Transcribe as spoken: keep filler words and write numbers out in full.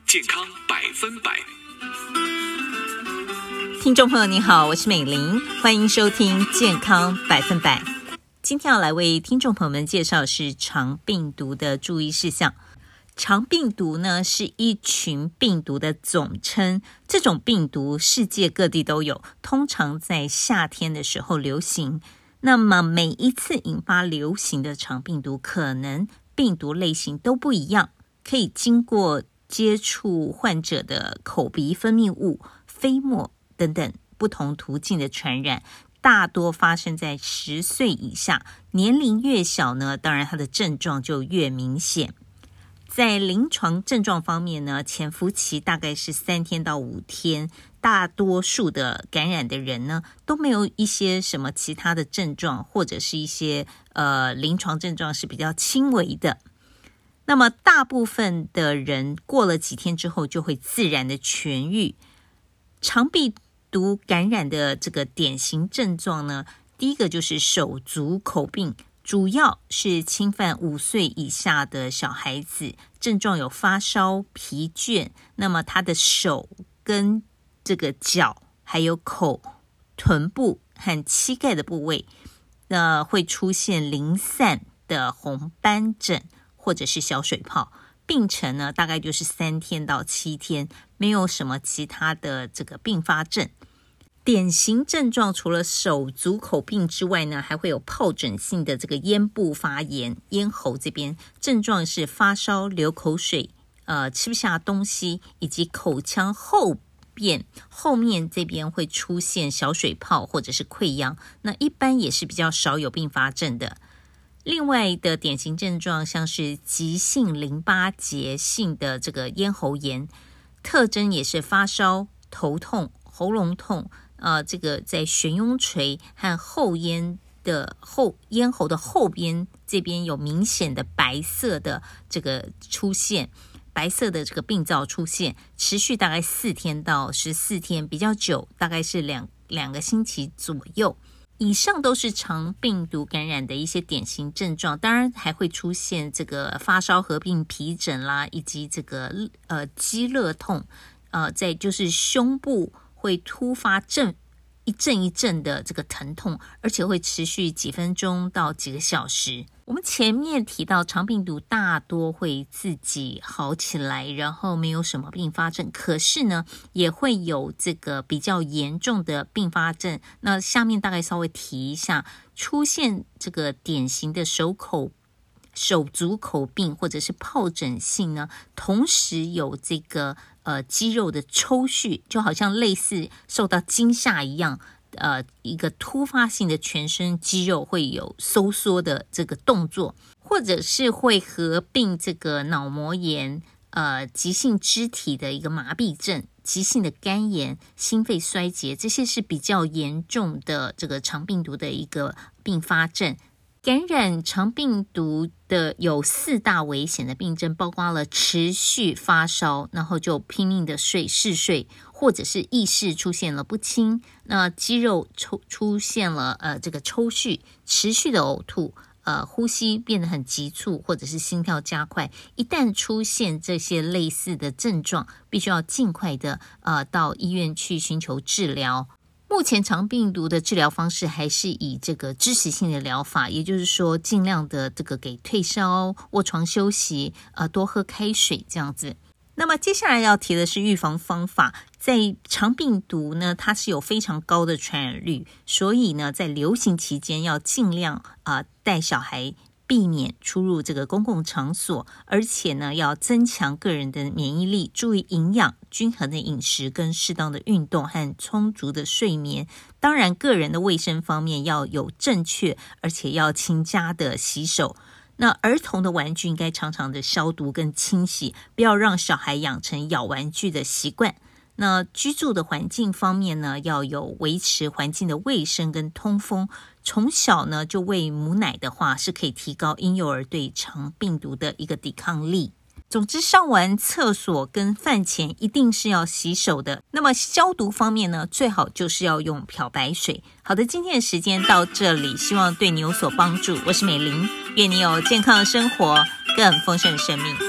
健康百分百。 听众朋友你好，我是美玲，欢迎收听健康百分百。今天要来为听众朋友们介绍的是肠病毒的注意事项。肠病毒呢是一群病毒的总称，这种病毒世界各地都有，通常在夏天的时候流行。那么每一次引发流行的肠病毒，可能病毒类型都不一样，可以经过接触患者的口鼻分泌物、飞沫等等不同途径的传染，大多发生在十岁以下，年龄越小呢，当然它的症状就越明显。在临床症状方面呢，潜伏期大概是三天到五天，大多数的感染的人呢都没有一些什么其他的症状，或者是一些呃临床症状是比较轻微的。那么大部分的人过了几天之后就会自然的痊愈。肠病毒感染的这个典型症状呢，第一个就是手足口病，主要是侵犯五岁以下的小孩子，症状有发烧、疲倦，那么他的手跟这个脚还有口、臀部和膝盖的部位那会出现零散的红斑疹或者是小水泡，病程呢大概就是三天到七天，没有什么其他的这个并发症。典型症状除了手足口病之外呢，还会有疱疹性的这个咽部发炎，咽喉这边症状是发烧、流口水、呃吃不下东西，以及口腔后边后面这边会出现小水泡或者是溃疡，那一般也是比较少有并发症的。另外的典型症状像是急性淋巴结性的这个咽喉炎，特征也是发烧、头痛、喉咙痛，呃，这个在悬雍垂和后咽的后咽喉的后边这边有明显的白色的这个出现，白色的这个病灶出现，持续大概四天到十四天，比较久，大概是两两个星期左右。以上都是肠病毒感染的一些典型症状，当然还会出现这个发烧合并皮疹啦，以及这个呃肌热痛，呃，再就是胸部会突发阵一阵一阵的这个疼痛，而且会持续几分钟到几个小时。我们前面提到肠病毒大多会自己好起来，然后没有什么并发症，可是呢也会有这个比较严重的并发症。那下面大概稍微提一下，出现这个典型的手口手足口病或者是疱疹性呢，同时有这个呃肌肉的抽搐，就好像类似受到惊吓一样，呃一个突发性的全身肌肉会有收缩的这个动作，或者是会合并这个脑膜炎、呃急性肢体的一个麻痹症、急性的肝炎、心肺衰竭，这些是比较严重的这个肠病毒的一个并发症。感染肠病毒的有四大危险的病症，包括了持续发烧，然后就拼命的睡嗜睡，或者是意识出现了不清，那肌肉抽出现了呃这个抽搐，持续的呕吐，呃呼吸变得很急促，或者是心跳加快。一旦出现这些类似的症状，必须要尽快的呃到医院去寻求治疗。目前肠病毒的治疗方式还是以这个支持性的疗法，也就是说尽量的这个给退烧、卧床休息，呃，多喝开水这样子。那么接下来要提的是预防方法。在肠病毒呢，它是有非常高的传染率，所以呢，在流行期间要尽量啊、呃、带小孩避免出入这个公共场所，而且呢，要增强个人的免疫力，注意营养、均衡的饮食跟适当的运动和充足的睡眠。当然，个人的卫生方面要有正确，而且要勤加的洗手。那儿童的玩具应该常常的消毒跟清洗，不要让小孩养成咬玩具的习惯。那居住的环境方面呢，要有维持环境的卫生跟通风。从小呢就喂母奶的话，是可以提高婴幼儿对肠病毒的一个抵抗力。总之，上完厕所跟饭前一定是要洗手的。那么消毒方面呢，最好就是要用漂白水。好的，今天的时间到这里，希望对你有所帮助。我是美玲，愿你有健康的生活，更丰盛的生命。